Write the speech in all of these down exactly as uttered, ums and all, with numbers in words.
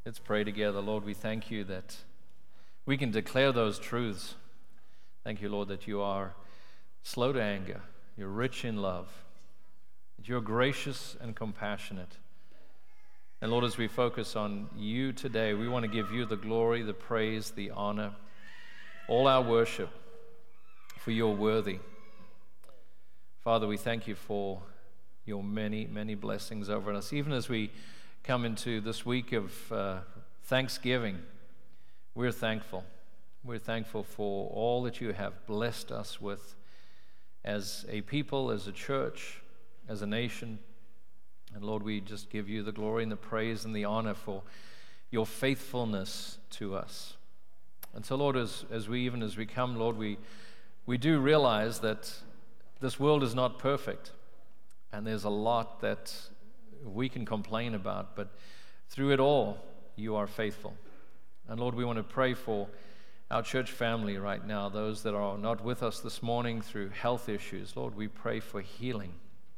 Let's pray together. Lord, we thank you that we can declare those truths. Thank you, Lord, that you are slow to anger, you're rich in love, that you're gracious and compassionate. And Lord, as we focus on you today, we want to give you the glory, the praise, the honor, all our worship, for you're worthy. Father, we thank you for your many, many blessings over us. Even as we come into this week of uh, Thanksgiving, we're thankful. We're thankful for all that you have blessed us with as a people, as a church, as a nation. And Lord, we just give you the glory and the praise and the honor for your faithfulness to us. And so, Lord, as, as we, even as we come, Lord, we, we do realize that this world is not perfect. And there's a lot that we can complain about, but through it all, you are faithful. And Lord, we want to pray for our church family right now, those that are not with us this morning through health issues. Lord, we pray for healing.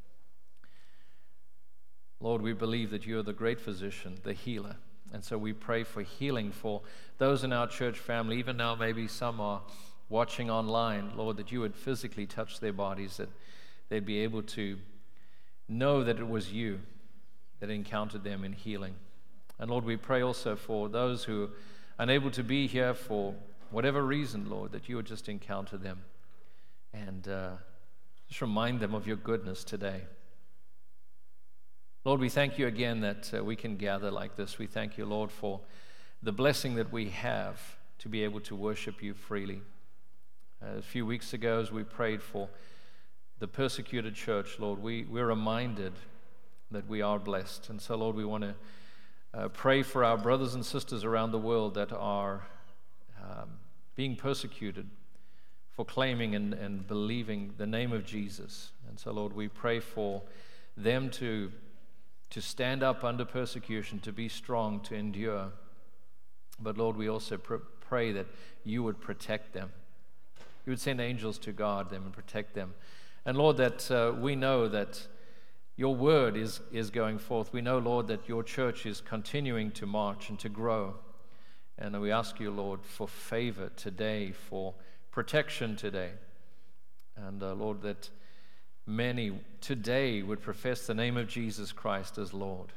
Lord, we believe that you are the great physician, the healer. And so we pray for healing for those in our church family. Even now, maybe some are watching online. Lord, that you would physically touch their bodies, that they'd be able to know that it was you that encountered them in healing. And Lord, we pray also for those who are unable to be here for whatever reason, Lord, that you would just encounter them and uh, just remind them of your goodness today. Lord, we thank you again that uh, we can gather like this. We thank you, Lord, for the blessing that we have to be able to worship you freely. Uh, a few weeks ago, as we prayed for the persecuted church, Lord, we, we're reminded that we are blessed. And so, Lord, we want to uh, pray for our brothers and sisters around the world that are um, being persecuted for claiming and, and believing the name of Jesus. And so, Lord, we pray for them to, to stand up under persecution, to be strong, to endure. But, Lord, we also pr- pray that you would protect them. You would send angels to guard them and protect them. And Lord, that uh, we know that your word is, is going forth. We know, Lord, that your church is continuing to march and to grow. And we ask you, Lord, for favor today, for protection today. And uh, Lord, that many today would profess the name of Jesus Christ as Lord.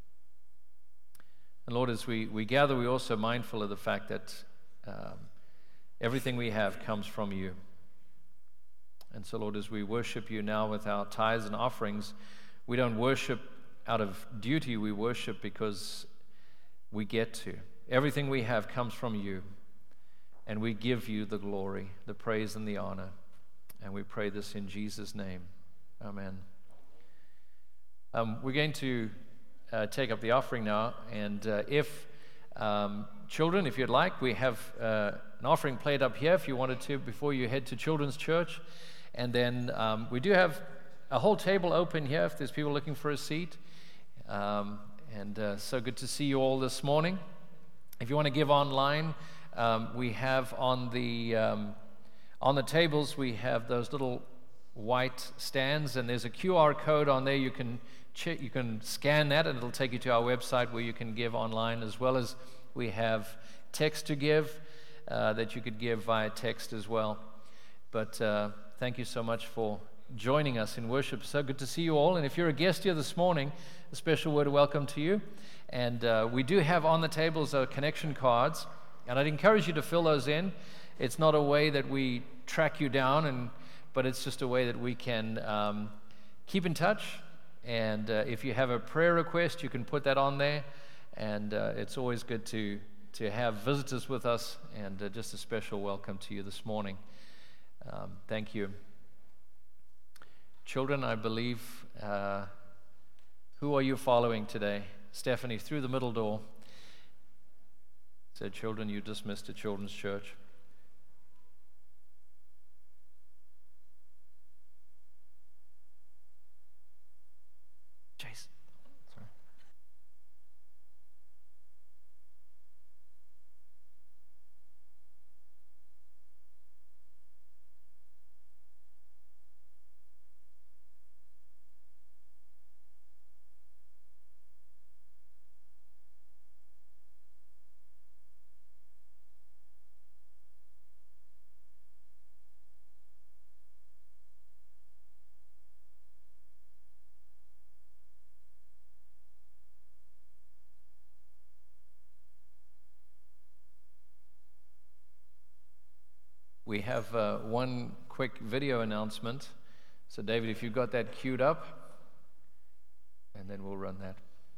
And Lord, as we, we gather, we're also mindful of the fact that um, everything we have comes from you. And so, Lord, as we worship you now with our tithes and offerings, we don't worship out of duty. We worship because we get to. Everything we have comes from you, and we give you the glory, the praise, and the honor. And we pray this in Jesus' name. Amen. Um, we're going to uh, take up the offering now, and uh, if um, children, if you'd like, we have uh, an offering plate up here if you wanted to before you head to Children's Church. And then um, we do have a whole table open here if there's people looking for a seat. Um, and uh, so good to see you all this morning. If you want to give online, um, we have on the um, on the tables, we have those little white stands, and there's a Q R code on there. You can ch- you can scan that, and it'll take you to our website where you can give online, as well as we have text to give uh, that you could give via text as well. But uh, thank you so much for joining us in worship. So good to see you all. And if you're a guest here this morning, a special word of welcome to you. And uh, we do have on the tables uh, connection cards, and I'd encourage you to fill those in. It's not a way that we track you down, and but it's just a way that we can um, keep in touch. And uh, if you have a prayer request, you can put that on there. And uh, it's always good to to have visitors with us, and uh, just a special welcome to you this morning. Um, thank you. Children, I believe, uh, who are you following today? Stephanie, through the middle door. Said, children, you dismissed to Children's Church. Jason. Sorry. have uh, one quick video announcement. So, David, if you've got that queued up, and then we'll run that.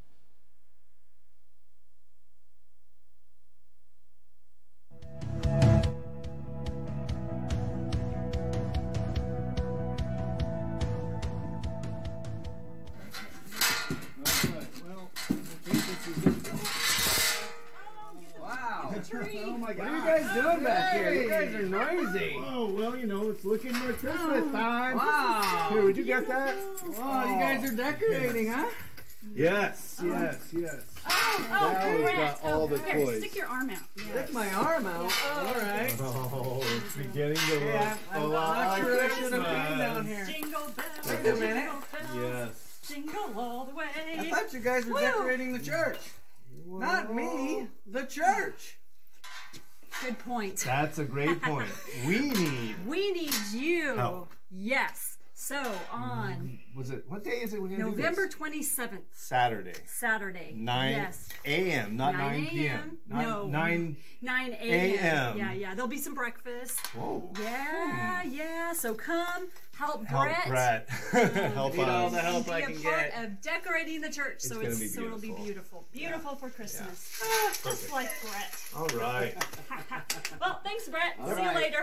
Oh my God. What are you guys doing back here? You guys are noisy. Oh, well, you know, it's looking like Christmas time. Wow. Here, would you get that? Wow, you guys are decorating, huh? Yes, yes, yes. Oh, oh, That one's correct. got all oh, the here, toys. Stick your arm out. Yes. Stick my arm out. All right. Oh, it's beginning to look Yeah, I'm a lot not like sure I should have Christmas. been down here. Jingle bells. Wait a minute. Jingle bells, Yes. Jingle all the way. I thought you guys were Woo. decorating the church. Not me, the church. Good point. That's a great point. We need. We need you. Help. Yes. So on Was it what day is it? We're gonna do November this? twenty-seventh, Saturday. Saturday. Nine Yes. a.m. Not nine nine p.m. Nine, No. nine. nine A a.m. M. Yeah, yeah. There'll be some breakfast. Whoa. Yeah, yeah. So come help, Help Brett. Brett. Help Need all us. the help be I a can part get. of decorating the church, so gonna it's be so it'll be beautiful. beautiful, beautiful for Christmas, Ah, just Perfect. like Brett. All right. Well, thanks, Brett. All See right. you later.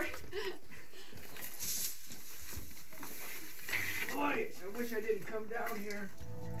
Boy, I wish I didn't come down here.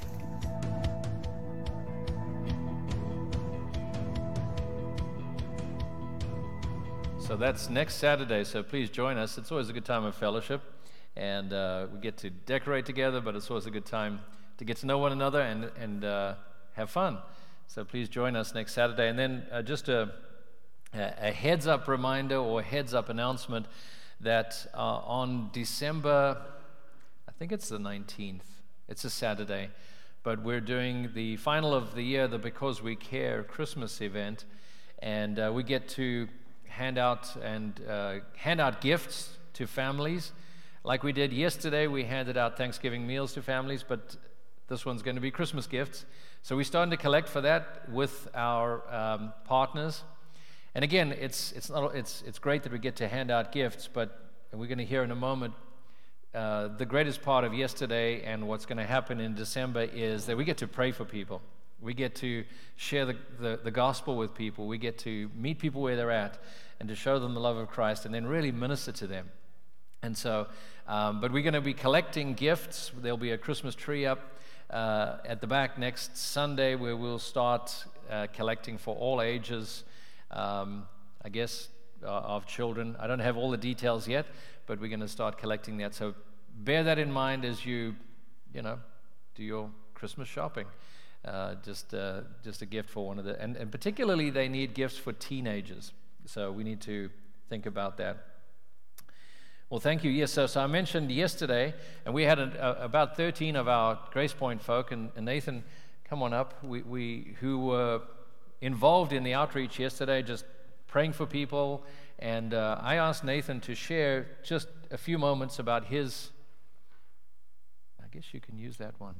So that's next Saturday, so please join us. It's always a good time of fellowship, and uh, we get to decorate together, but it's always a good time to get to know one another and, and uh, have fun. So please join us next Saturday. And then uh, just a, a heads-up reminder or heads-up announcement that uh, on December, I think it's the nineteenth, it's a Saturday, but we're doing the final of the year, the Because We Care Christmas event, and uh, we get to hand out and uh, hand out gifts to families. Like we did yesterday, we handed out Thanksgiving meals to families, but this one's going to be Christmas gifts. So we're starting to collect for that with our um, partners. And again, it's it's not it's it's great that we get to hand out gifts, but we're going to hear in a moment uh, the greatest part of yesterday and what's going to happen in December is that we get to pray for people. We get to share the, the, the gospel with people. We get to meet people where they're at and to show them the love of Christ and then really minister to them. And so, um, but we're going to be collecting gifts. There'll be a Christmas tree up uh, at the back next Sunday where we'll start uh, collecting for all ages, um, I guess, uh, of children. I don't have all the details yet, but we're going to start collecting that. So bear that in mind as you, you know, do your Christmas shopping. Uh, just uh, just a gift for one of the, and, and particularly they need gifts for teenagers. So we need to think about that. Well, thank you. Yes, so, so I mentioned yesterday, and we had a, a, about thirteen of our Grace Point folk, and, and Nathan, come on up, we, we who were involved in the outreach yesterday, just praying for people, and uh, I asked Nathan to share just a few moments about his, I guess you can use that one.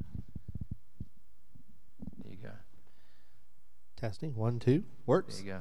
There you go. Testing, one, two, works. There you go.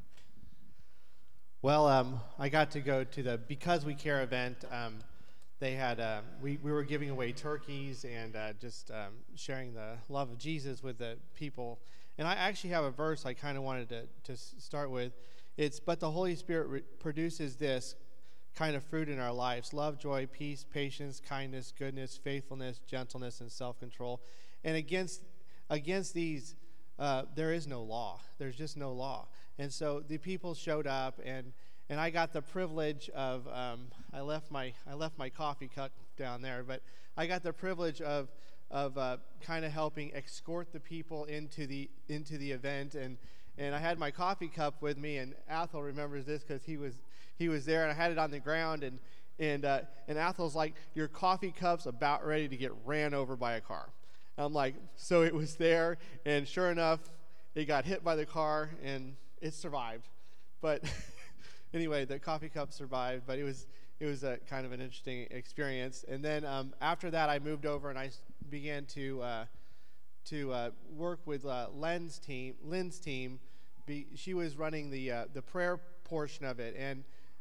Well, um, I got to go to the Because We Care event. Um, they had, uh, we, we were giving away turkeys and uh, just um, sharing the love of Jesus with the people. And I actually have a verse I kind of wanted to, to start with. It's, but the Holy Spirit re- produces this kind of fruit in our lives: love, joy, peace, patience, kindness, goodness, faithfulness, gentleness, and self-control. And against against these, uh, there is no law. There's just no law. And so the people showed up, and, and I got the privilege of um, I left my I left my coffee cup down there, but I got the privilege of of uh, kind of helping escort the people into the into the event, and and I had my coffee cup with me, and Athel remembers this because he was he was there, and I had it on the ground, and and uh, and Athel's like, your coffee cup's about ready to get ran over by a car. And I'm like, so it was there, and sure enough, it got hit by the car, and it survived. But anyway, the coffee cup survived, but it was it was a kind of an interesting experience. And then um, after that, I moved over and I began to uh, to uh, work with uh, Lynn's team. Lynn's team, be, she was running the uh, the prayer portion of it, and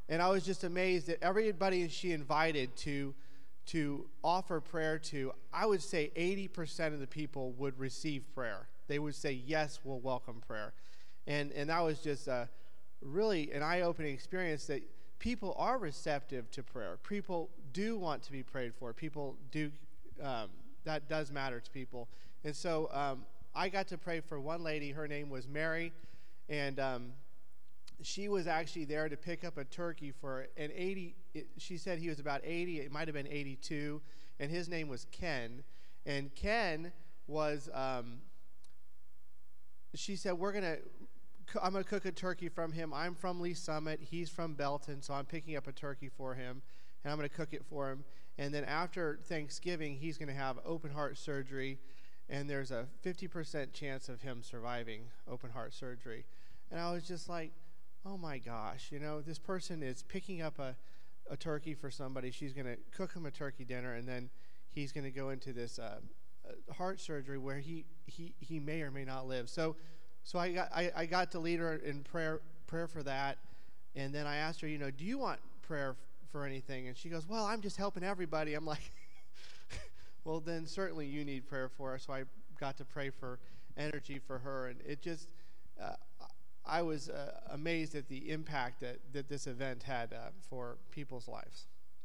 and I was just amazed that everybody she invited to to offer prayer to, I would say eighty percent of the people would receive prayer. They would say, yes, we'll welcome prayer. And and that was just a, really an eye-opening experience that people are receptive to prayer. People do want to be prayed for. People do, um, that does matter to people. And so um, I got to pray for one lady. Her name was Mary, and um, she was actually there to pick up a turkey for an eighty, it, she said he was about eighty, it might have been eighty-two, and his name was Ken. And Ken was, um, she said, we're going to, I'm going to cook a turkey from him. I'm from Lee Summit. He's from Belton, so I'm picking up a turkey for him, and I'm going to cook it for him. And then after Thanksgiving, he's going to have open heart surgery, and there's a fifty percent chance of him surviving open heart surgery. And I was just like, oh my gosh, you know, this person is picking up a, a turkey for somebody. She's going to cook him a turkey dinner, and then he's going to go into this uh, uh, heart surgery where he, he, he may or may not live. So so I got I, I got to lead her in prayer prayer for that, and then I asked her, you know, do you want prayer f- for anything? And she goes, well, I'm just helping everybody. I'm like, well, then certainly you need prayer for her. So I got to pray for energy for her, and it just, uh, I was uh, amazed at the impact that, that this event had uh, for people's lives.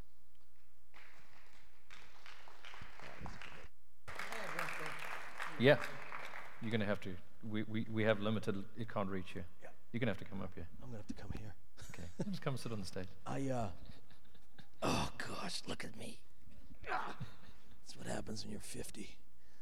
Yeah, you're going to have to. We, we, we have limited, it can't reach you. Yeah. You're going to have to come up here. I'm going to have to come here. Okay. Just come sit on the stage. I, uh, oh gosh, look at me. Ah, that's what happens when you're fifty.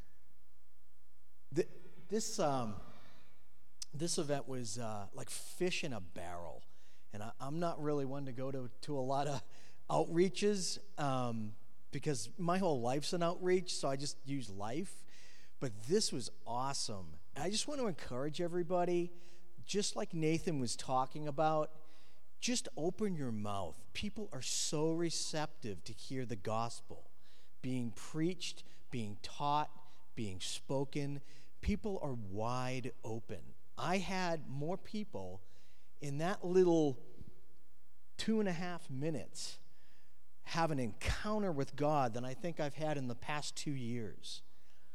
The, this, um, this event was uh, like fish in a barrel. And I, I'm not really one to go to, to a lot of outreaches um, because my whole life's an outreach, so I just use life. But this was awesome. I just want to encourage everybody, just like Nathan was talking about, just open your mouth. People are so receptive to hear the gospel being preached, being taught, being spoken. People are wide open. I had more people in that little two and a half minutes have an encounter with God than I think I've had in the past two years.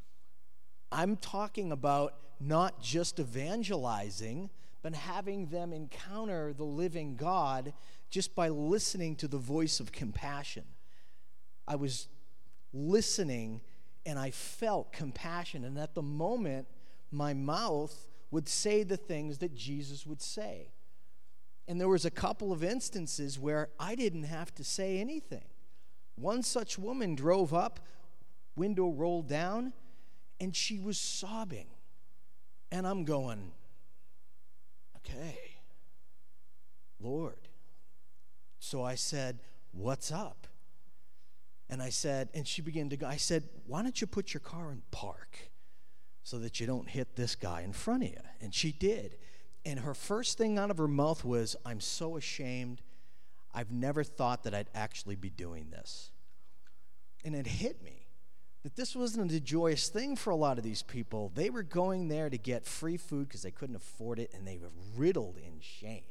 I'm talking about not just evangelizing, but having them encounter the living God just by listening to the voice of compassion. I was listening and I felt compassion, and at the moment, my mouth would say the things that Jesus would say. And there was a couple of instances where I didn't have to say anything. One such woman drove up, window rolled down, and she was sobbing. And I'm going, okay, Lord. So I said, what's up? And I said, and she began to go, I said, why don't you put your car in park so that you don't hit this guy in front of you? And she did. And her first thing out of her mouth was, I'm so ashamed. I've never thought that I'd actually be doing this. And it hit me that this wasn't a joyous thing for a lot of these people. They were going there to get free food because they couldn't afford it, and they were riddled in shame.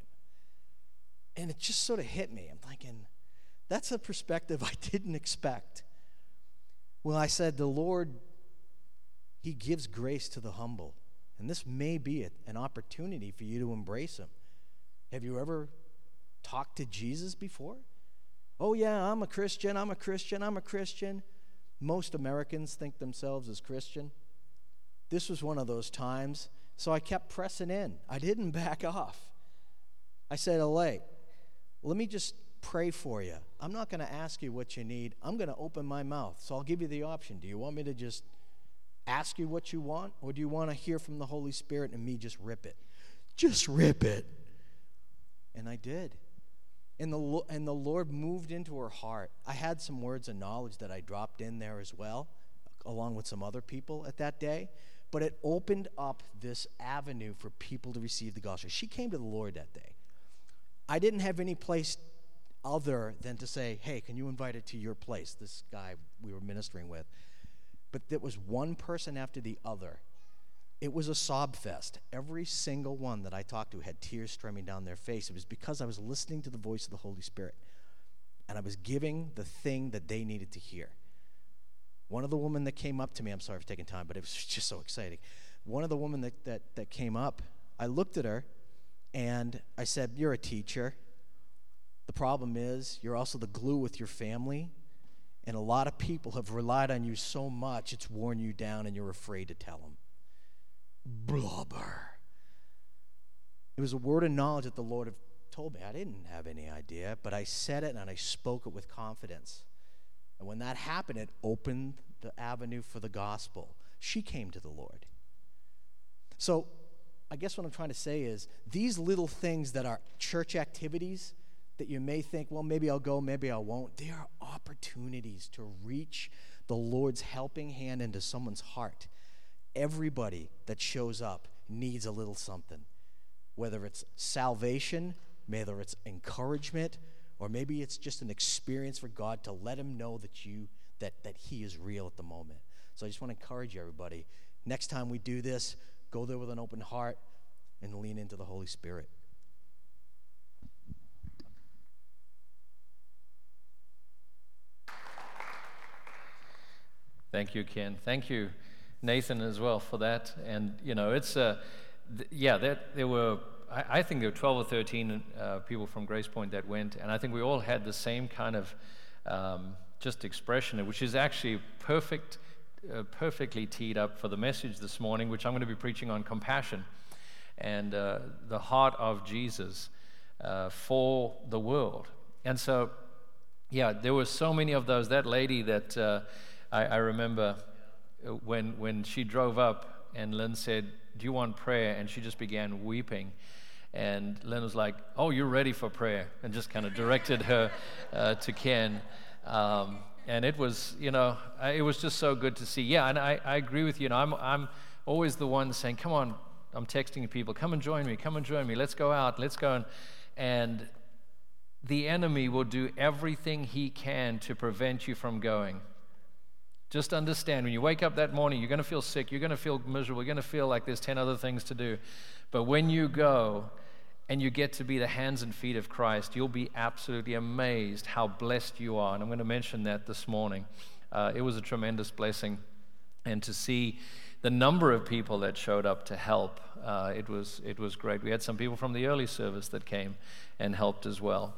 And it just sort of hit me. I'm thinking, that's a perspective I didn't expect. Well, I said, the Lord, He gives grace to the humble. And this may be a, an opportunity for you to embrace Him. Have you ever talked to Jesus before? Oh, yeah, I'm a Christian, I'm a Christian, I'm a Christian. Most Americans think themselves as Christian. This was one of those times, so I kept pressing in. I didn't back off. I said, Alay, let me just pray for you. I'm not going to ask you what you need. I'm going to open my mouth, so I'll give you the option. Do you want me to just ask you what you want, or do you want to hear from the Holy Spirit and me just rip it? Just rip it. And I did. And the, and the Lord moved into her heart. I had some words of knowledge that I dropped in there as well, along with some other people at that day. But it opened up this avenue for people to receive the gospel. She came to the Lord that day. I didn't have any place other than to say, hey, can you invite her to your place, this guy we were ministering with. But there was one person after the other It was a sob fest. Every single one that I talked to had tears streaming down their face. It was because I was listening to the voice of the Holy Spirit, and I was giving the thing that they needed to hear. One of the women that came up to me, I'm sorry for taking time, but it was just so exciting. One of the women that, that, that came up, I looked at her, and I said, "You're a teacher. The problem is you're also the glue with your family, and a lot of people have relied on you so much it's worn you down, and you're afraid to tell them." Blubber. It was a word of knowledge that the Lord had told me. I didn't have any idea, but I said it and I spoke it with confidence. And when that happened, it opened the avenue for the gospel. She came to the Lord. So I guess what I'm trying to say is these little things that are church activities that you may think, well, maybe I'll go, maybe I won't, they are opportunities to reach the Lord's helping hand into someone's heart. Everybody that shows up needs a little something, whether it's salvation, whether it's encouragement, or maybe it's just an experience for God to let him know that you that that he is real at the moment. So I just want to encourage you, everybody. Next time we do this, go there with an open heart and lean into the Holy Spirit. Thank you, Ken. Thank you, Nathan, as well for that. And you know, it's uh, th- yeah, that there were. I, I think there were twelve or thirteen uh, people from Grace Point that went, and I think we all had the same kind of um, just expression, which is actually perfect, uh, perfectly teed up for the message this morning, which I'm going to be preaching on compassion and uh, the heart of Jesus uh, for the world. And so, yeah, there were so many of those. That lady that uh, I, I remember when when she drove up, and Lynn said, "Do you want prayer?" And she just began weeping. And Lynn was like, "Oh, you're ready for prayer," and just kind of directed her uh, to Ken. Um, and it was, you know, I, it was just so good to see. Yeah, and I, I agree with you. You know, I'm I'm always the one saying, "Come on," I'm texting people, "Come and join me, come and join me. Let's go out, let's go." And, and the enemy will do everything he can to prevent you from going. Just understand, when you wake up that morning, you're going to feel sick, you're going to feel miserable, you're going to feel like there's ten other things to do. But when you go and you get to be the hands and feet of Christ, you'll be absolutely amazed how blessed you are. And I'm going to mention that this morning. Uh, it was a tremendous blessing. And to see the number of people that showed up to help, uh, it was it was great. We had some people from the early service that came and helped as well.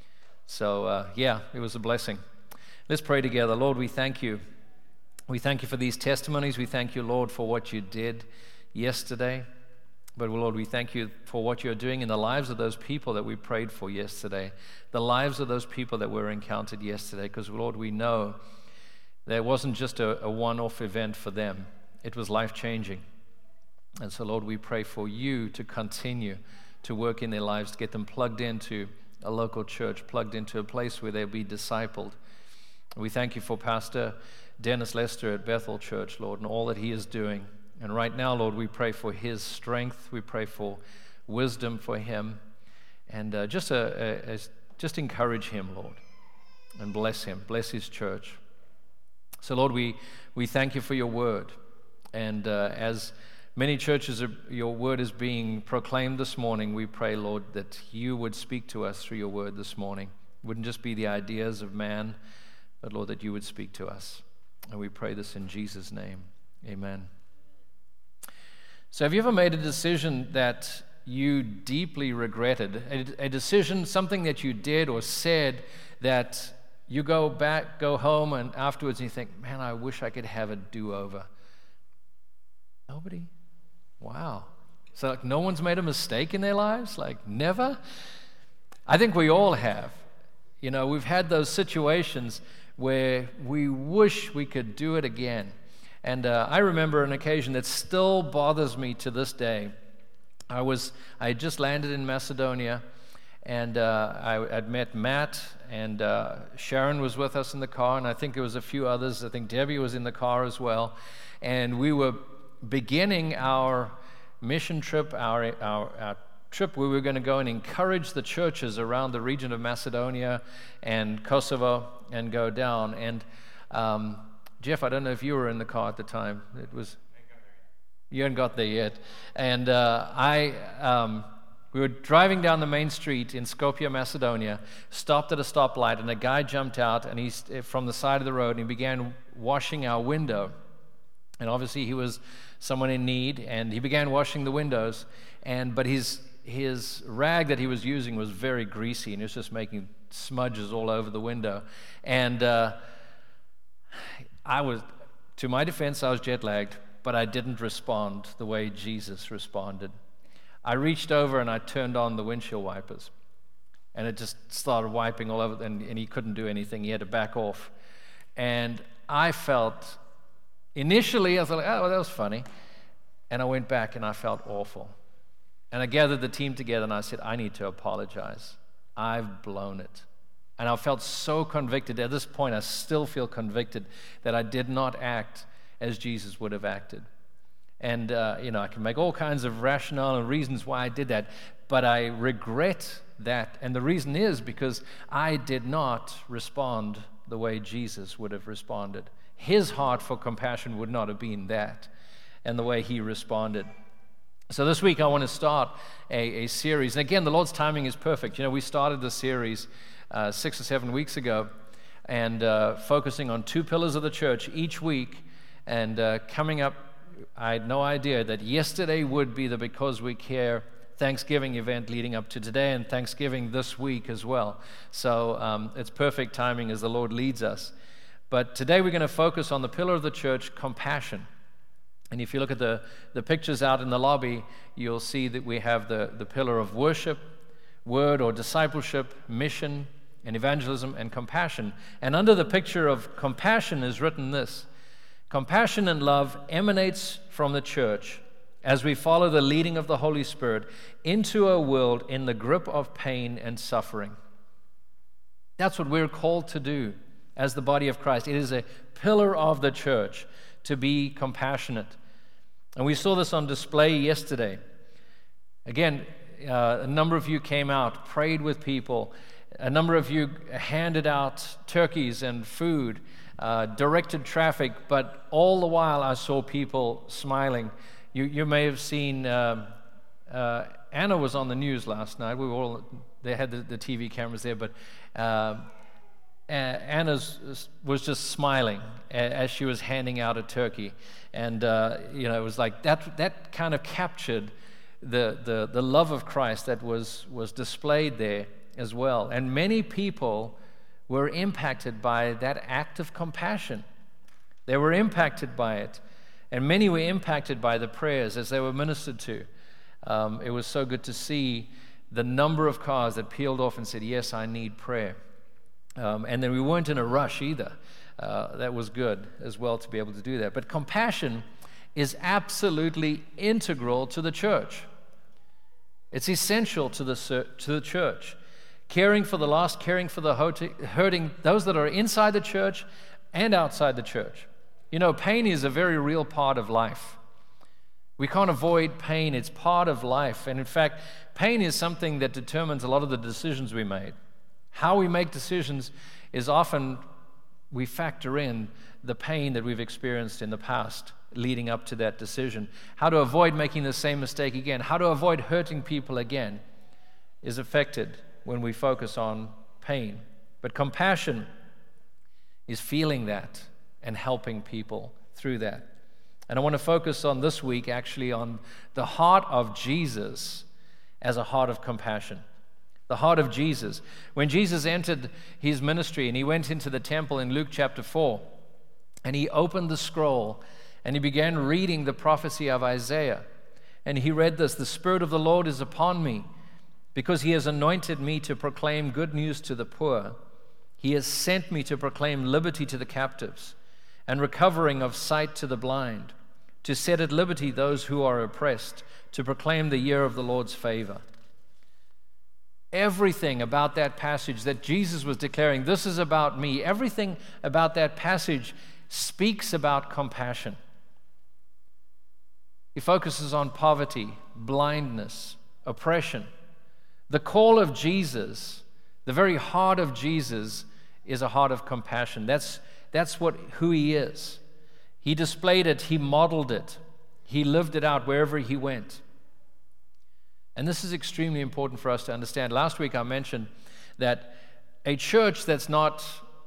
So, uh, yeah, it was a blessing. Let's pray together. Lord, we thank you. We thank you for these testimonies. We thank you, Lord, for what you did yesterday. But, Lord, we thank you for what you're doing in the lives of those people that we prayed for yesterday, the lives of those people that were encountered yesterday, because, Lord, we know that it wasn't just a, a one-off event for them. It was life-changing. And so, Lord, we pray for you to continue to work in their lives, to get them plugged into a local church, plugged into a place where they'll be discipled. We thank you for Pastor Dennis Lester at Bethel Church, Lord, and all that he is doing. And right now, Lord, we pray for his strength. We pray for wisdom for him. And uh, just, a, a, a, just encourage him, Lord, and bless him. Bless his church. So, Lord, we, we thank you for your word. And uh, as many churches, are, your word is being proclaimed this morning, we pray, Lord, that you would speak to us through your word this morning. It wouldn't just be the ideas of man, but, Lord, that you would speak to us. And we pray this in Jesus' name. Amen. So have you ever made a decision that you deeply regretted? A, a decision, something that you did or said that you go back, go home, and afterwards you think, man, I wish I could have a do-over. Nobody? Wow. So like no one's made a mistake in their lives? Like never? I think we all have. You know, we've had those situations where we wish we could do it again. And uh, I remember an occasion that still bothers me to this day. I was I had just landed in Macedonia, and uh, I had met Matt, and uh, Sharon was with us in the car, and I think there was a few others. I think Debbie was in the car as well. And we were beginning our mission trip, our, our, our trip where we were going to go and encourage the churches around the region of Macedonia and Kosovo and go down. And um, Jeff, I don't know if you were in the car at the time. It was, You haven't got there yet. And uh, I, um, we were driving down the main street in Skopje, Macedonia, stopped at a stoplight, and a guy jumped out and he's from the side of the road, and he began washing our window. And obviously he was someone in need, and he began washing the windows. And but his his rag that he was using was very greasy, and he was just making smudges all over the window. And uh, I was, to my defense, I was jet lagged, but I didn't respond the way Jesus responded. I reached over and I turned on the windshield wipers, and it just started wiping all over, and, and he couldn't do anything. He had to back off. And I felt, initially, I thought, oh, well, that was funny. And I went back and I felt awful. And I gathered the team together and I said, I need to apologize. I've blown it. And I felt so convicted. At this point, I still feel convicted that I did not act as Jesus would have acted. And, uh, you know, I can make all kinds of rationale and reasons why I did that, but I regret that. And the reason is because I did not respond the way Jesus would have responded. His heart for compassion would not have been that, and the way he responded. So this week I want to start a, a series. And again, the Lord's timing is perfect. You know, we started the series uh, six or seven weeks ago, and uh, focusing on two pillars of the church each week. And uh, coming up, I had no idea that yesterday would be the Because We Care Thanksgiving event leading up to today, and Thanksgiving this week as well. So um, it's perfect timing as the Lord leads us. But today we're going to focus on the pillar of the church, compassion. And if you look at the, the pictures out in the lobby, you'll see that we have the, the pillar of worship, word or discipleship, mission, and evangelism, and compassion. And under the picture of compassion is written this: compassion and love emanates from the church as we follow the leading of the Holy Spirit into a world in the grip of pain and suffering. That's what we're called to do as the body of Christ. It is a pillar of the church to be compassionate. And we saw this on display yesterday. Again, uh, a number of you came out, prayed with people. A number of you handed out turkeys and food, uh, directed traffic, but all the while I saw people smiling. You you may have seen, uh, uh, Anna was on the news last night. We were all, they had the, the T V cameras there, but uh, Anna was just smiling as she was handing out a turkey. And, uh, you know, it was like that that kind of captured the, the, the love of Christ that was, was displayed there as well. And many people were impacted by that act of compassion. They were impacted by it. And many were impacted by the prayers as they were ministered to. Um, it was so good to see the number of cars that peeled off and said, yes, I need prayer. Um, and then we weren't in a rush either. Uh, that was good as well to be able to do that. But compassion is absolutely integral to the church. It's essential to the, to the church. Caring for the lost, caring for the hurting, those that are inside the church and outside the church. You know, pain is a very real part of life. We can't avoid pain. It's part of life. And in fact, pain is something that determines a lot of the decisions we make. How we make decisions is often we factor in the pain that we've experienced in the past leading up to that decision. How to avoid making the same mistake again, how to avoid hurting people again is affected when we focus on pain. But compassion is feeling that and helping people through that. And I want to focus on this week actually on the heart of Jesus as a heart of compassion. The heart of Jesus. When Jesus entered his ministry and he went into the temple in Luke chapter four, and he opened the scroll and he began reading the prophecy of Isaiah. And he read this: the Spirit of the Lord is upon me, because he has anointed me to proclaim good news to the poor. He has sent me to proclaim liberty to the captives and recovering of sight to the blind, to set at liberty those who are oppressed, to proclaim the year of the Lord's favor. Everything about that passage that Jesus was declaring, this is about me, everything about that passage speaks about compassion. He focuses on poverty, blindness, oppression. The call of Jesus, the very heart of Jesus, is a heart of compassion. That's, that's what who he is. He displayed it, he modeled it. He lived it out wherever he went. And this is extremely important for us to understand. Last week I mentioned that a church that's not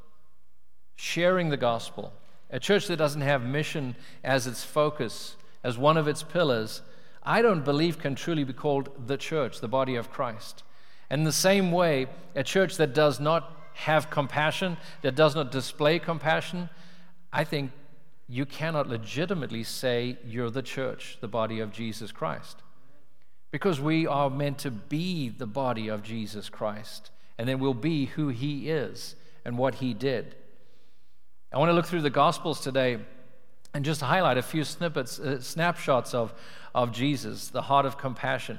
sharing the gospel, a church that doesn't have mission as its focus, as one of its pillars, I don't believe can truly be called the church, the body of Christ. And in the same way, a church that does not have compassion, that does not display compassion, I think you cannot legitimately say you're the church, the body of Jesus Christ. Because we are meant to be the body of Jesus Christ, and then we'll be who he is and what he did. I want to look through the Gospels today and just highlight a few snippets, uh, snapshots of, of Jesus, the heart of compassion.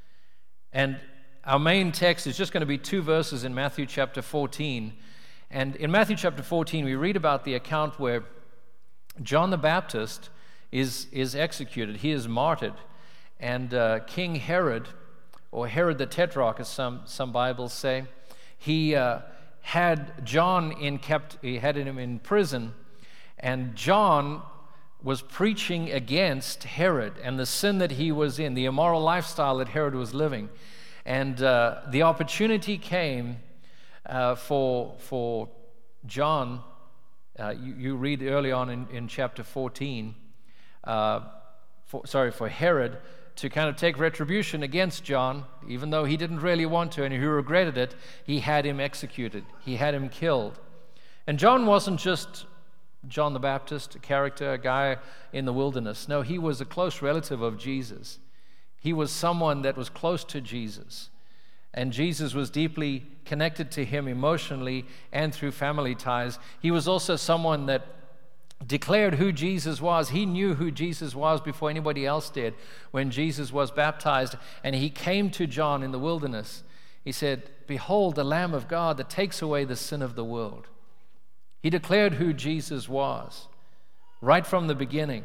And our main text is just going to be two verses in Matthew chapter fourteen. And in Matthew chapter fourteen, we read about the account where John the Baptist is, is executed. He is martyred. And uh, King Herod, or Herod the Tetrarch, as some, some Bibles say, he uh, had John in kept, he had him in prison, and John was preaching against Herod and the sin that he was in, the immoral lifestyle that Herod was living. And uh, the opportunity came uh, for, for John, uh, you, you read early on in, in chapter fourteen, uh, for, sorry, for Herod to kind of take retribution against John, even though he didn't really want to and he regretted it. He had him executed. He had him killed. And John wasn't just John the Baptist, a character, a guy in the wilderness. No, he was a close relative of Jesus. He was someone that was close to Jesus. And Jesus was deeply connected to him emotionally and through family ties. He was also someone that declared who Jesus was. He knew who Jesus was before anybody else did. When Jesus was baptized and he came to John in the wilderness, he said, "Behold the Lamb of God that takes away the sin of the world." He declared who Jesus was right from the beginning.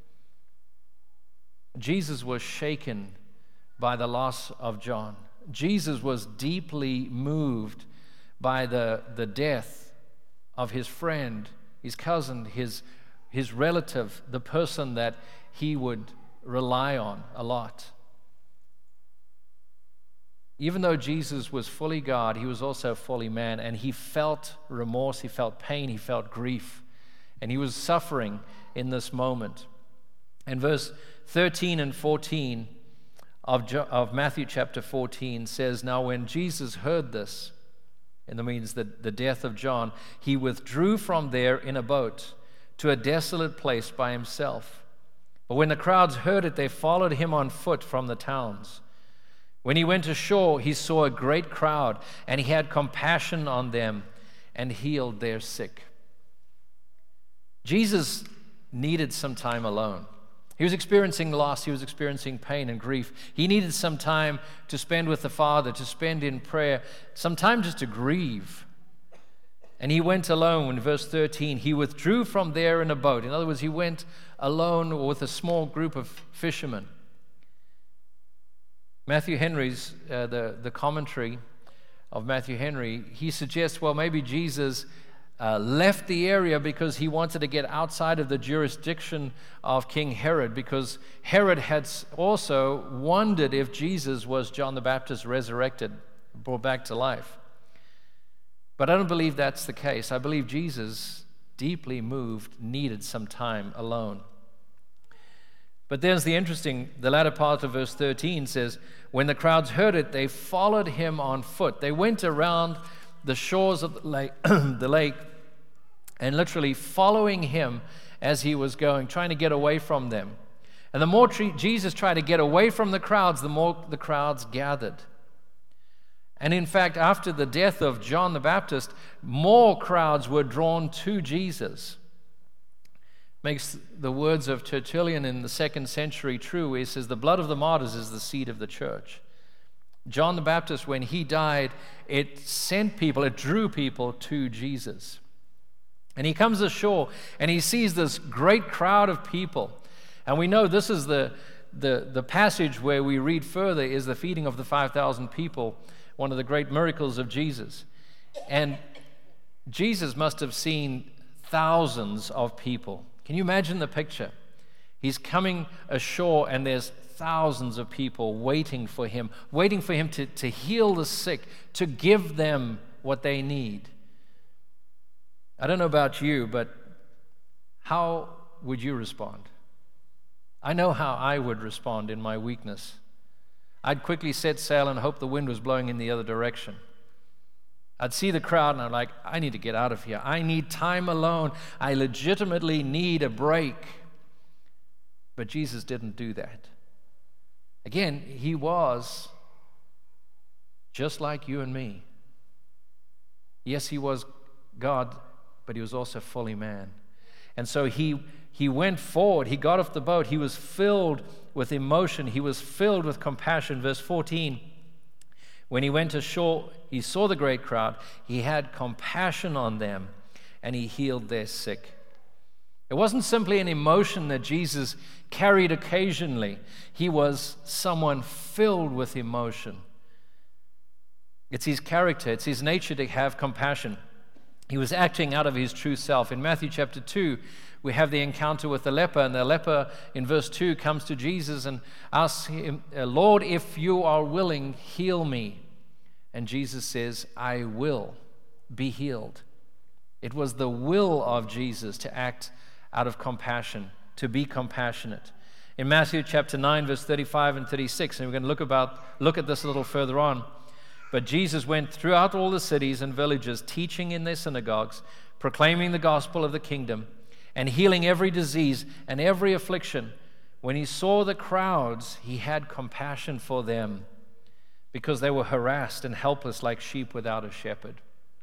Jesus was shaken by the loss of John. Jesus was deeply moved by the, the death of his friend, his cousin, his, his relative, the person that he would rely on a lot. Even though Jesus was fully God, he was also fully man, and he felt remorse, he felt pain, he felt grief, and he was suffering in this moment. And verse thirteen and fourteen of, jo- of Matthew chapter fourteen says, "Now when Jesus heard this," and that means the, the death of John, "he withdrew from there in a boat to a desolate place by himself. But when the crowds heard it, they followed him on foot from the towns. When he went ashore, he saw a great crowd, and he had compassion on them and healed their sick." Jesus needed some time alone. He was experiencing loss. He was experiencing pain and grief. He needed some time to spend with the Father, to spend in prayer, some time just to grieve. And he went alone. In verse thirteen, he withdrew from there in a boat. In other words, he went alone or with a small group of fishermen. Matthew Henry's, uh, the, the commentary of Matthew Henry, he suggests, well, maybe Jesus uh, left the area because he wanted to get outside of the jurisdiction of King Herod, because Herod had also wondered if Jesus was John the Baptist resurrected, brought back to life. But I don't believe that's the case. I believe Jesus, deeply moved, needed some time alone. But there's the interesting, the latter part of verse thirteen says, when the crowds heard it, they followed him on foot. They went around the shores of the lake, the lake and literally following him as he was going, trying to get away from them. And the more tre- Jesus tried to get away from the crowds, the more the crowds gathered. And in fact, after the death of John the Baptist, more crowds were drawn to Jesus. Makes the words of Tertullian in the second century true, where he says, the blood of the martyrs is the seed of the church. John the Baptist, when he died, it sent people, it drew people to Jesus. And he comes ashore and he sees this great crowd of people. And we know this is the, the, the passage where we read further is the feeding of the five thousand people, one of the great miracles of Jesus. And Jesus must have seen thousands of people. Can you imagine the picture? He's coming ashore, and there's thousands of people waiting for him, waiting for him to, to heal the sick, to give them what they need. I don't know about you, but how would you respond? I know how I would respond in my weakness. I'd quickly set sail and hope the wind was blowing in the other direction. I'd see the crowd and I'm like, I need to get out of here. I need time alone. I legitimately need a break. But Jesus didn't do that. Again, he was just like you and me. Yes, he was God, but he was also fully man. And so he he went forward. He got off the boat. He was filled with emotion. He was filled with compassion. Verse fourteen, when he went ashore, he saw the great crowd. He had compassion on them, and he healed their sick. It wasn't simply an emotion that Jesus carried occasionally. He was someone filled with emotion. It's his character. It's his nature to have compassion. He was acting out of his true self. In Matthew chapter two, we have the encounter with the leper, and the leper in verse two comes to Jesus and asks him, Lord, if you are willing, heal me. And Jesus says, I will be healed. It was the will of Jesus to act out of compassion, to be compassionate. In Matthew chapter nine, verse thirty-five and thirty-six, and we're going to look about look at this a little further on. But Jesus went throughout all the cities and villages, teaching in their synagogues, proclaiming the gospel of the kingdom, and healing every disease and every affliction. When he saw the crowds, he had compassion for them, because they were harassed and helpless like sheep without a shepherd.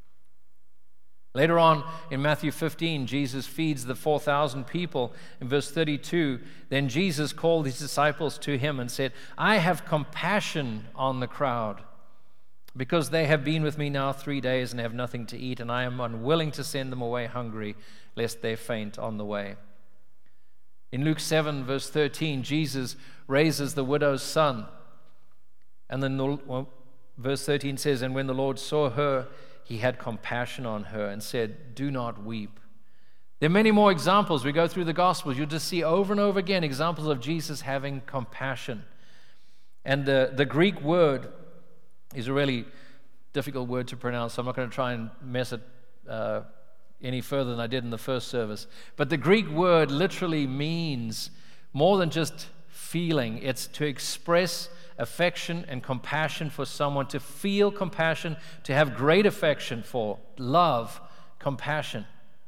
Later on in Matthew fifteen, Jesus feeds the four thousand people. In verse thirty-two, then Jesus called his disciples to him and said, I have compassion on the crowd, because they have been with me now three days and have nothing to eat, and I am unwilling to send them away hungry, lest they faint on the way. In Luke seven, verse thirteen, Jesus raises the widow's son. And then the, well, verse thirteen says, and when the Lord saw her, he had compassion on her and said, do not weep. There are many more examples. We go through the Gospels. You'll just see over and over again examples of Jesus having compassion. And the, the Greek word is a really difficult word to pronounce, so I'm not going to try and mess it uh, any further than I did in the first service. But the Greek word literally means more than just feeling. It's to express affection and compassion for someone, to feel compassion, to have great affection for, love, compassion.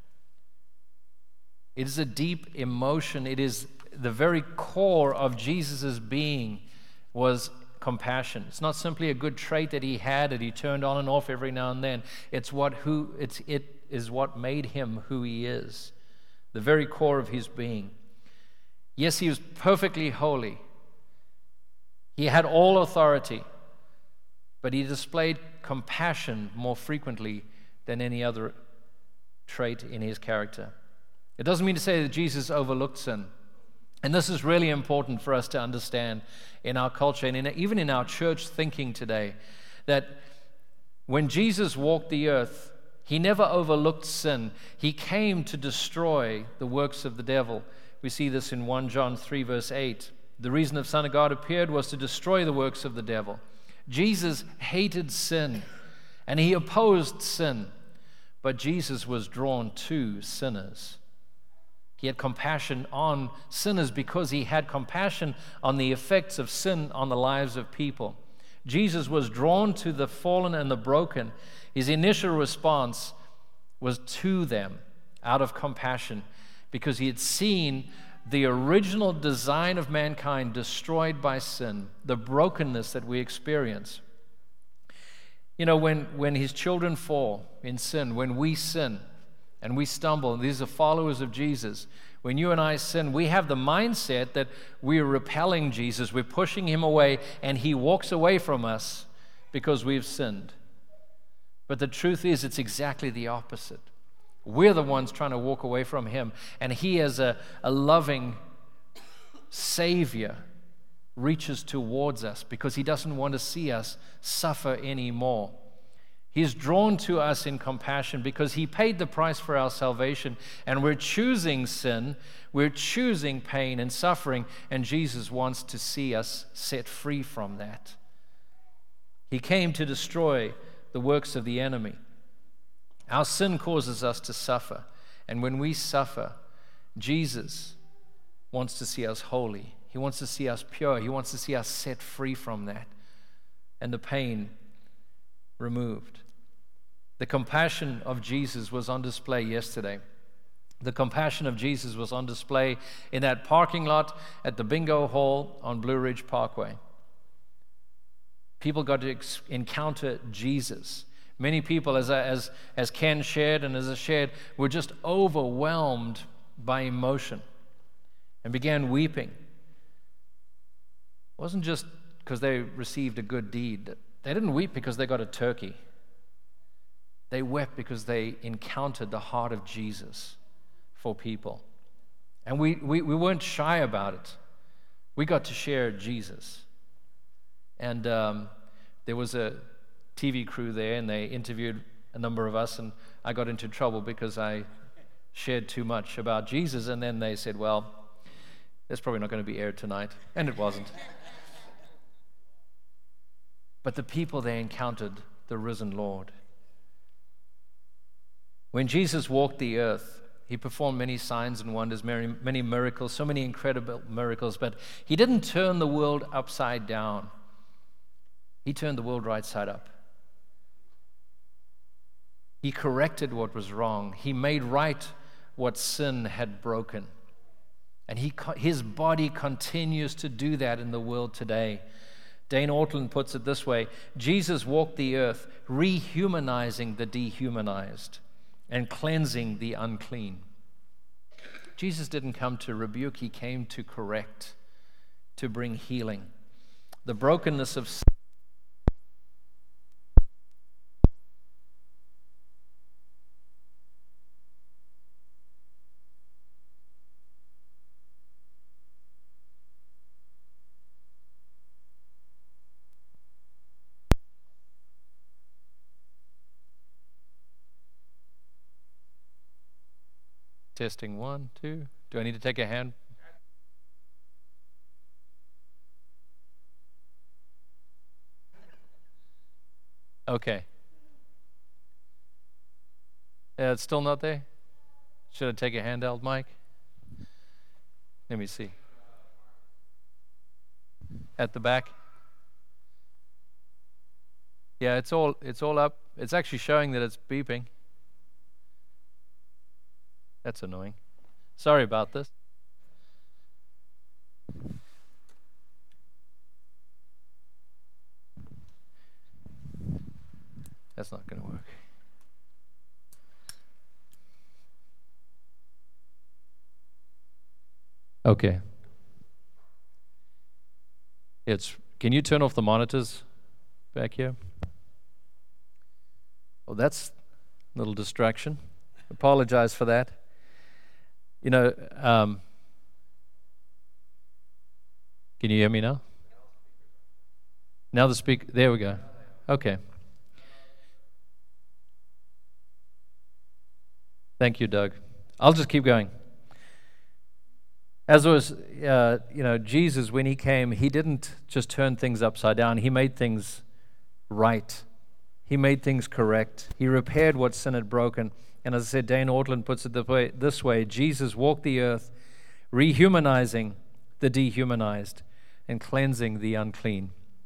It is a deep emotion. It is the very core of Jesus' being was compassion. It's not simply a good trait that he had that he turned on and off every now and then. It's what who it's it is what made him who he is. The very core of his being. Yes, he was perfectly holy. He had all authority, but he displayed compassion more frequently than any other trait in his character. It doesn't mean to say that Jesus overlooked sin. And this is really important for us to understand in our culture and in, even in our church thinking today, that when Jesus walked the earth, he never overlooked sin. He came to destroy the works of the devil. We see this in First John three, verse eight. The reason the Son of God appeared was to destroy the works of the devil. Jesus hated sin, and he opposed sin, but Jesus was drawn to sinners. He had compassion on sinners because he had compassion on the effects of sin on the lives of people. Jesus was drawn to the fallen and the broken. His initial response was to them out of compassion because he had seen the original design of mankind destroyed by sin, the brokenness that we experience. You know, when, when his children fall in sin, when we sin and we stumble, and these are followers of Jesus, when you and I sin, we have the mindset that we're repelling Jesus, we're pushing him away, and he walks away from us because we've sinned. But the truth is, it's exactly the opposite. We're the ones trying to walk away from him, and he, as a, a loving Savior, reaches towards us because he doesn't want to see us suffer anymore. He's drawn to us in compassion because he paid the price for our salvation, and we're choosing sin, we're choosing pain and suffering, and Jesus wants to see us set free from that. He came to destroy the works of the enemy. Our sin causes us to suffer, and when we suffer, Jesus wants to see us holy. He wants to see us pure. He wants to see us set free from that and the pain removed. The compassion of Jesus was on display yesterday. The compassion of Jesus was on display in that parking lot at the bingo hall on Blue Ridge Parkway. People got to ex- encounter Jesus. Many people, as, I, as, as Ken shared and as I shared, were just overwhelmed by emotion and began weeping. It wasn't just because they received a good deed. They didn't weep because they got a turkey. They wept because they encountered the heart of Jesus for people. And we, we, we weren't shy about it. We got to share Jesus. And um, there was a T V crew there, and they interviewed a number of us, and I got into trouble because I shared too much about Jesus. And then they said, well, it's probably not going to be aired tonight. And it wasn't. But the people there encountered the risen Lord. When Jesus walked the earth, he performed many signs and wonders, many, many miracles, so many incredible miracles, but he didn't turn the world upside down. He turned the world right side up. He corrected what was wrong. He made right what sin had broken. And he, his body continues to do that in the world today. Dane Ortland puts it this way: Jesus walked the earth, rehumanizing the dehumanized and cleansing the unclean. Jesus didn't come to rebuke, he came to correct, to bring healing. The brokenness of sin. Testing one, two. Do I need to take a hand? Okay. Yeah, it's still not there? Should I take a handheld mic? Let me see. At the back? Yeah, it's all it's all up. It's actually showing that it's beeping. That's annoying. Sorry about this. That's not going to work. Okay. It's. Can you turn off the monitors back here? Oh, that's a little distraction. Apologize for that. You know, um, can you hear me now? Now the speaker, there we go. Okay. Thank you, Doug. I'll just keep going. As was, uh, you know, Jesus, when he came, he didn't just turn things upside down. He made things right. He made things correct. He repaired what sin had broken. And as I said, Dane Ortland puts it this way: Jesus walked the earth, rehumanizing the dehumanized and cleansing the unclean.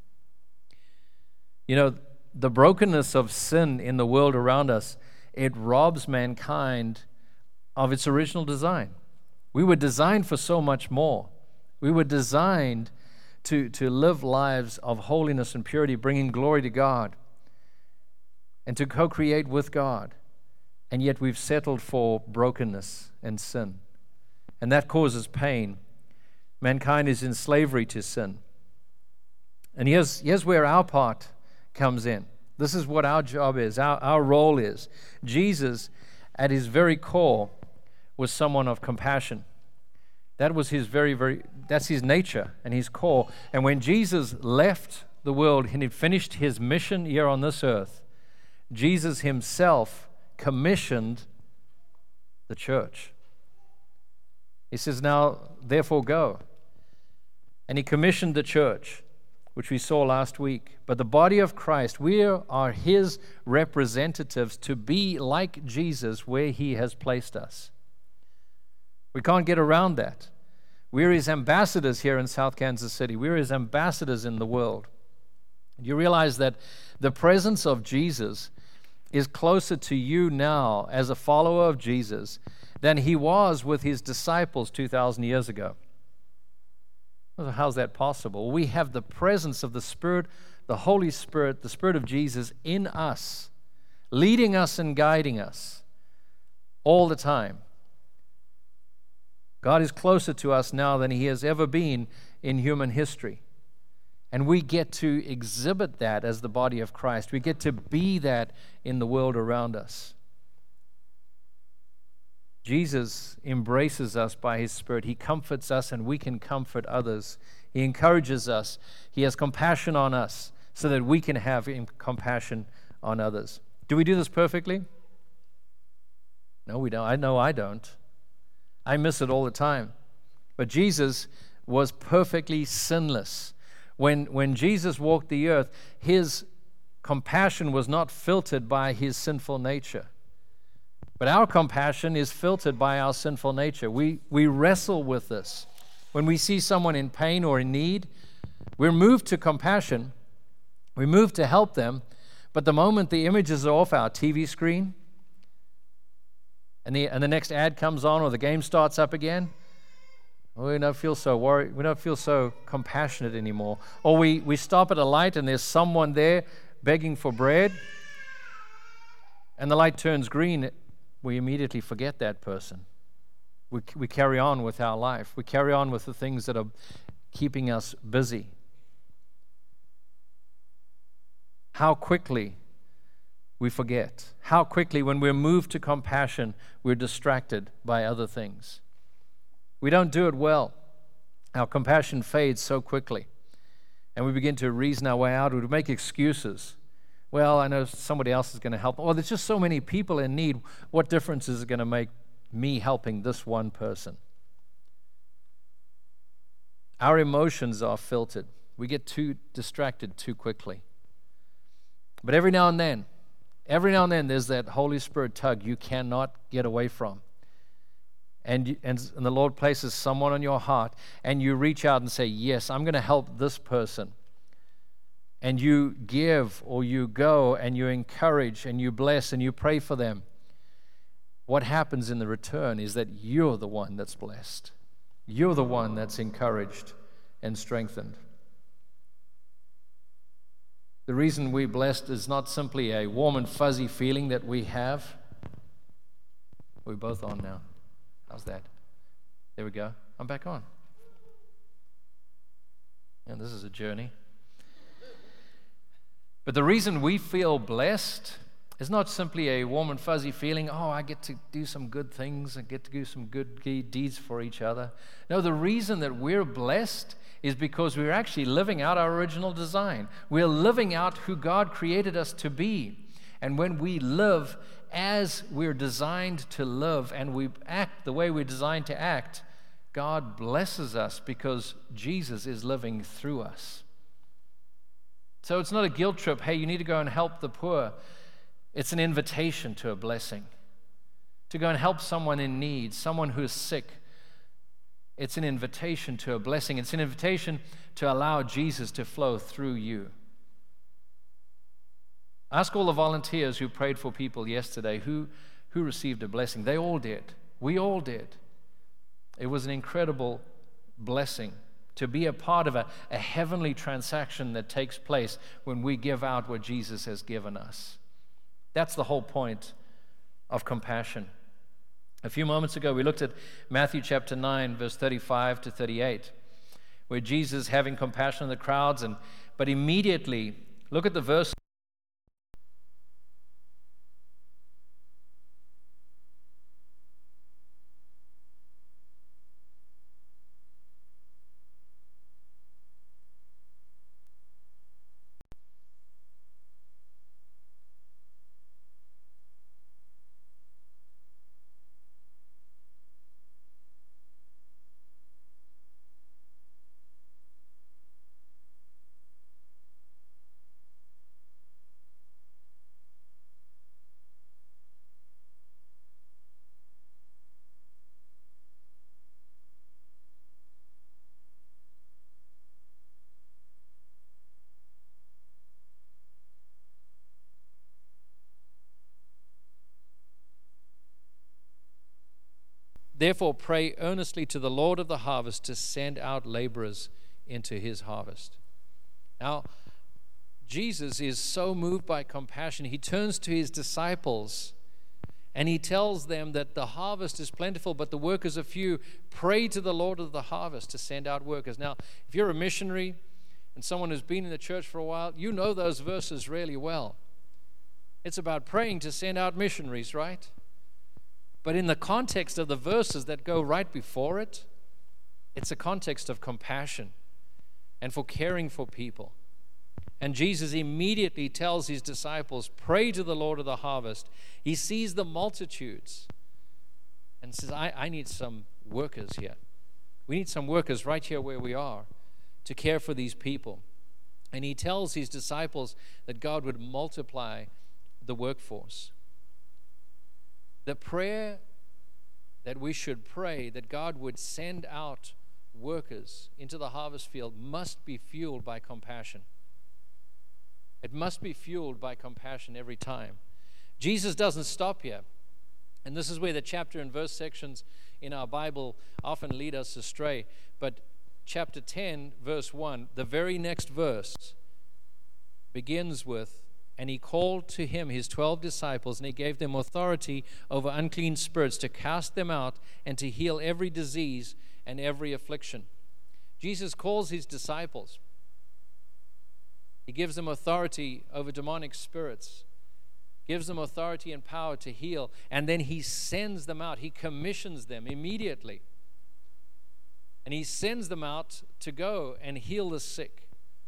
You know, the brokenness of sin in the world around us, it robs mankind of its original design. We were designed for so much more. We were designed to, to live lives of holiness and purity, bringing glory to God and to co-create with God. And yet we've settled for brokenness and sin. And that causes pain. Mankind is in slavery to sin. And here's, here's where our part comes in. This is what our job is, our, our role is. Jesus, at his very core, was someone of compassion. That was his very, very, that's his nature and his core. And when Jesus left the world and he finished his mission here on this earth, Jesus himself commissioned the church. He says, now, therefore, go. And he commissioned the church, which we saw last week. But the body of Christ, we are his representatives to be like Jesus where he has placed us. We can't get around that. We're his ambassadors here in South Kansas City. We're his ambassadors in the world. You realize that the presence of Jesus is closer to you now as a follower of Jesus than he was with his disciples two thousand years ago. Well, how's that possible? We have the presence of the Spirit, the Holy Spirit, the Spirit of Jesus in us, leading us and guiding us all the time. God is closer to us now than he has ever been in human history. And we get to exhibit that as the body of Christ. We get to be that in the world around us. Jesus embraces us by his Spirit. He comforts us and we can comfort others. He encourages us. He has compassion on us so that we can have compassion on others. Do we do this perfectly? No, we don't. I know I don't. I miss it all the time. But Jesus was perfectly sinless. When, when Jesus walked the earth, his compassion was not filtered by his sinful nature. But our compassion is filtered by our sinful nature. We, we wrestle with this. When we see someone in pain or in need, we're moved to compassion. We move to help them. But the moment the images are off our T V screen, and the, and the next ad comes on or the game starts up again, we don't feel so worried. We don't feel so compassionate anymore. Or we, we stop at a light and there's someone there begging for bread, and the light turns green. We immediately forget that person. We, we carry on with our life. We carry on with the things that are keeping us busy. How quickly we forget. How quickly, when we're moved to compassion, we're distracted by other things. We don't do it well. Our compassion fades so quickly. And we begin to reason our way out. We make excuses. Well, I know somebody else is going to help. Well, there's just so many people in need. What difference is it going to make me helping this one person? Our emotions are filtered. We get too distracted too quickly. But every now and then, every now and then, there's that Holy Spirit tug you cannot get away from. And, you, and, and the Lord places someone on your heart, and you reach out and say, yes, I'm going to help this person. And you give or you go and you encourage and you bless and you pray for them. What happens in the return is that you're the one that's blessed. You're the one that's encouraged and strengthened. The reason we're blessed is not simply a warm and fuzzy feeling that we have. We're both on now. How's that? There we go. I'm back on. And this is a journey. But the reason we feel blessed is not simply a warm and fuzzy feeling, oh, I get to do some good things and get to do some good deeds for each other. No, the reason that we're blessed is because we're actually living out our original design. We're living out who God created us to be. And when we live as we're designed to live and we act the way we're designed to act, God blesses us because Jesus is living through us. So it's not a guilt trip, hey, you need to go and help the poor. It's an invitation to a blessing, to go and help someone in need, someone who is sick. It's an invitation to a blessing. It's an invitation to allow Jesus to flow through you. Ask all the volunteers who prayed for people yesterday who, who received a blessing. They all did. We all did. It was an incredible blessing to be a part of a, a heavenly transaction that takes place when we give out what Jesus has given us. That's the whole point of compassion. A few moments ago, we looked at Matthew chapter nine, verse thirty-five to thirty-eight, where Jesus having compassion on the crowds, and but immediately, look at the verse. Therefore, pray earnestly to the Lord of the harvest to send out laborers into his harvest. Now, Jesus is so moved by compassion, he turns to his disciples and he tells them that the harvest is plentiful, but the workers are few. Pray to the Lord of the harvest to send out workers. Now, if you're a missionary and someone who's been in the church for a while, you know those verses really well. It's about praying to send out missionaries, right? But in the context of the verses that go right before it, it's a context of compassion and for caring for people. And Jesus immediately tells his disciples, pray to the Lord of the harvest. He sees the multitudes and says, I, I need some workers here. We need some workers right here where we are to care for these people. And he tells his disciples that God would multiply the workforce. The prayer that we should pray that God would send out workers into the harvest field must be fueled by compassion. It must be fueled by compassion every time. Jesus doesn't stop here. And this is where the chapter and verse sections in our Bible often lead us astray. But chapter ten, verse one, the very next verse begins with, and he called to him his twelve disciples, and he gave them authority over unclean spirits to cast them out and to heal every disease and every affliction. Jesus calls his disciples. He gives them authority over demonic spirits, gives them authority and power to heal, and then he sends them out. He commissions them immediately. And he sends them out to go and heal the sick.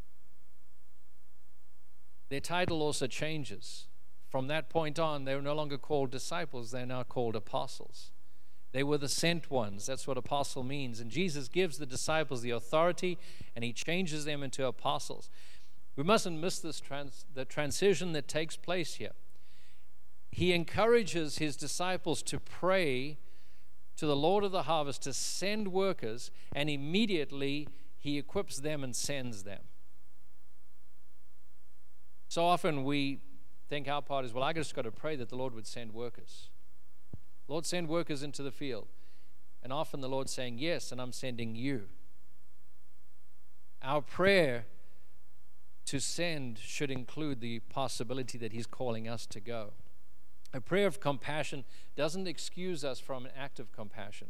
Their title also changes. From that point on, they were no longer called disciples, they're now called apostles. They were the sent ones. That's what apostle means. And Jesus gives the disciples the authority, and he changes them into apostles. We mustn't miss this trans- the transition that takes place here. He encourages his disciples to pray to the Lord of the harvest to send workers, and immediately he equips them and sends them. So often we think our part is, well, I just got to pray that the Lord would send workers. Lord, send workers into the field. And often the Lord's saying, yes, and I'm sending you. Our prayer to send should include the possibility that he's calling us to go. A prayer of compassion doesn't excuse us from an act of compassion.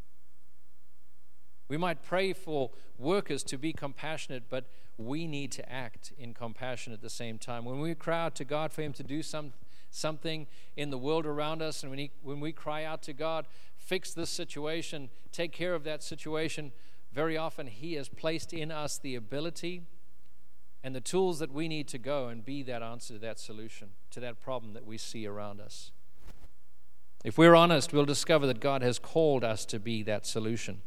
We might pray for workers to be compassionate, but we need to act in compassion at the same time. When we cry out to God for him to do some, something in the world around us, and when, he, when we cry out to God, fix this situation, take care of that situation, very often he has placed in us the ability and the tools that we need to go and be that answer to that solution, to that problem that we see around us. If we're honest, we'll discover that God has called us to be that solution.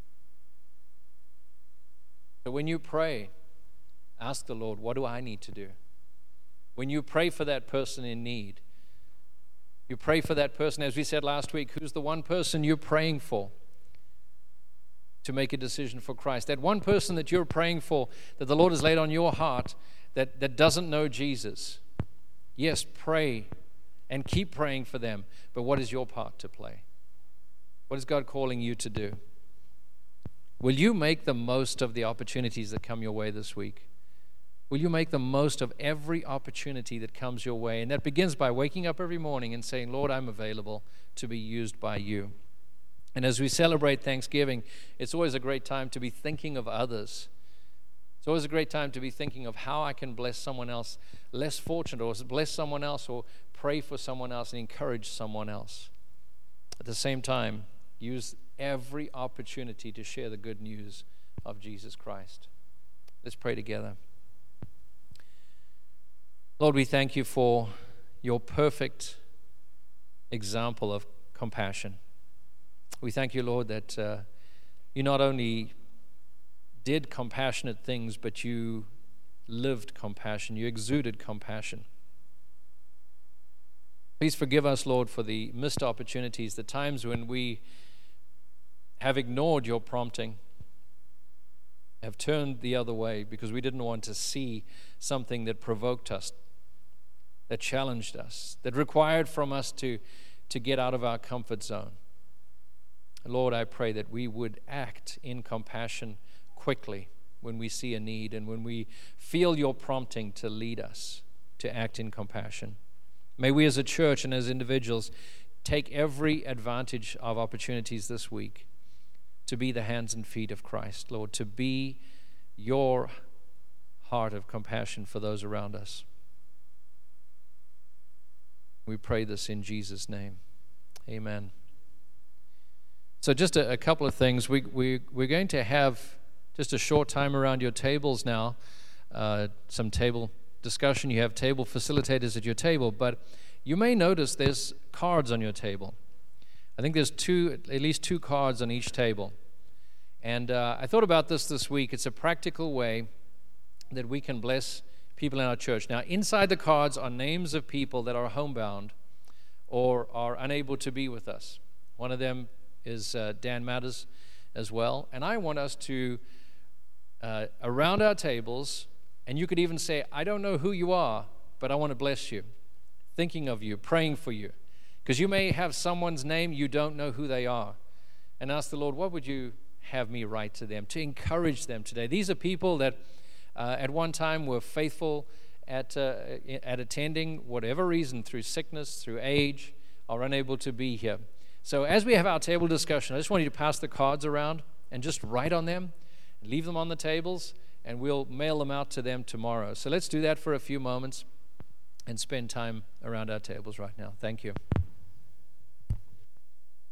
So when you pray, ask the Lord, what do I need to do? When you pray for that person in need, you pray for that person, as we said last week, who's the one person you're praying for to make a decision for Christ. That one person that you're praying for, that the Lord has laid on your heart, that, that doesn't know Jesus. Yes, pray and keep praying for them. But what is your part to play? What is God calling you to do? Will you make the most of the opportunities that come your way this week? Will you make the most of every opportunity that comes your way? And that begins by waking up every morning and saying, Lord, I'm available to be used by you. And as we celebrate Thanksgiving, it's always a great time to be thinking of others. It's always a great time to be thinking of how I can bless someone else less fortunate, or bless someone else, or pray for someone else and encourage someone else. At the same time, use every opportunity to share the good news of Jesus Christ. Let's pray together. Lord, we thank you for your perfect example of compassion. We thank you, Lord, that uh, you not only did compassionate things, but you lived compassion. You exuded compassion. Please forgive us, Lord, for the missed opportunities, the times when we have ignored your prompting, have turned the other way because we didn't want to see something that provoked us, that challenged us, that required from us to, to get out of our comfort zone. Lord, I pray that we would act in compassion quickly when we see a need and when we feel your prompting to lead us to act in compassion. May we as a church and as individuals take every advantage of opportunities this week to be the hands and feet of Christ, Lord, to be your heart of compassion for those around us. We pray this in Jesus' name. Amen. So just a, a couple of things. We, we, we're going to have just a short time around your tables now, uh, some table discussion. You have table facilitators at your table, but you may notice there's cards on your table. I think there's two, at least two cards on each table. And uh, I thought about this this week. It's a practical way that we can bless people in our church. Now, inside the cards are names of people that are homebound or are unable to be with us. One of them is uh, Dan Matters as well. And I want us to, uh, around our tables, and you could even say, I don't know who you are, but I want to bless you, thinking of you, praying for you. Because you may have someone's name, you don't know who they are. And ask the Lord, what would you have me write to them to encourage them today? These are people that uh, at one time were faithful at, uh, at attending, whatever reason, through sickness, through age, are unable to be here. So as we have our table discussion, I just want you to pass the cards around and just write on them, leave them on the tables, and we'll mail them out to them tomorrow. So let's do that for a few moments and spend time around our tables right now. Thank you.